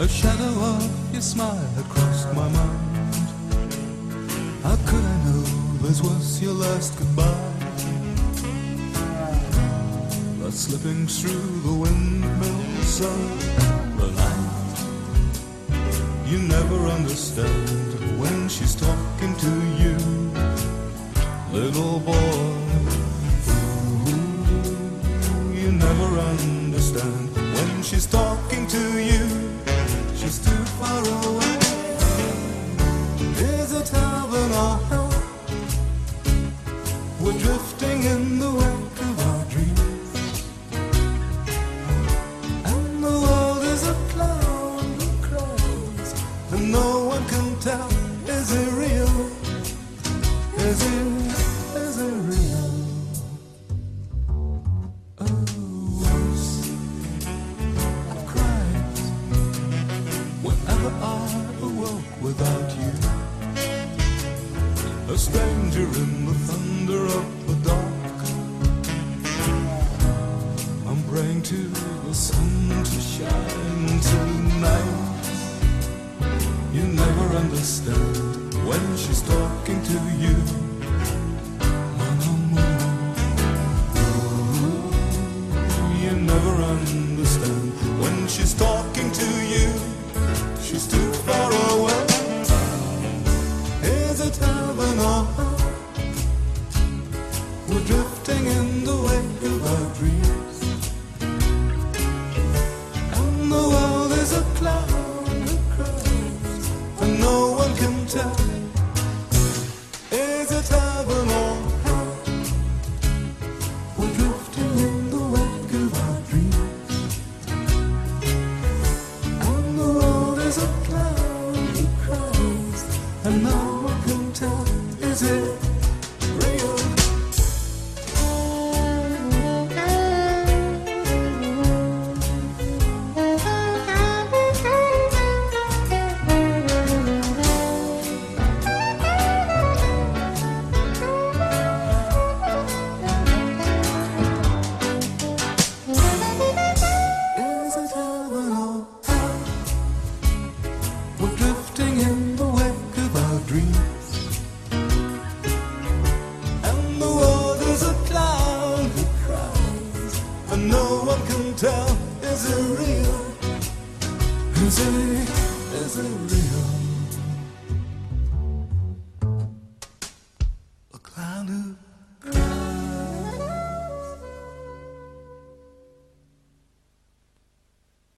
A shadow of your smile had crossed my mind. How could I know this was your last goodbye? But slipping through the windmills of the night, you never understand when she's talking to you, little boy. Ooh, you never understand when she's talking to you. She's too far away. Is it heaven or hell? We're drifting in the wake of our dreams, and the world is a clown who cries, and no one can tell. Is it real? Is it real? Without you, a stranger in the thunder of the dark. I'm praying to the sun to shine tonight. You never understand when she's talking to you. You never understand when she's talking to you. She's too far away. Is it heaven or hell? We're drifting in the wake of our dreams, and the world is a cloud that cries, and no one can tell. Is it heaven or hell? We're drifting in the wake of our dreams, and the world is a cloud that cries, and no one can tell. Is it real? Is it heaven or hell? We're drifting in the wake of our dreams, and the world is a cloud that cries, and no one can tell. Is it real? Is it real?